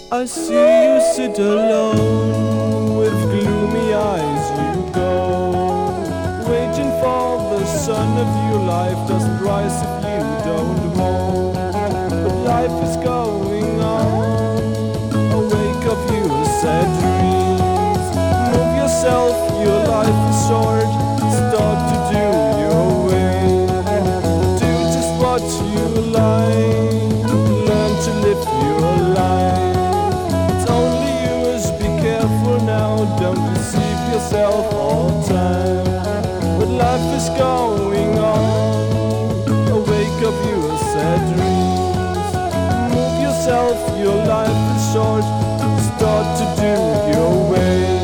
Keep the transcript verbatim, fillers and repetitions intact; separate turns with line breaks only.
I see you sit alone, with gloomy eyes you go, waiting for the sun of your life doesn't rise if you don't moan. But life is going on, awake of your sad dreams. Move yourself, your life is short, start to do your way. Do just what you like, learn to live your life. Don't deceive yourself all the time. But life is going on, awake of your sad dreams. Move yourself, your life is short, start to do your way.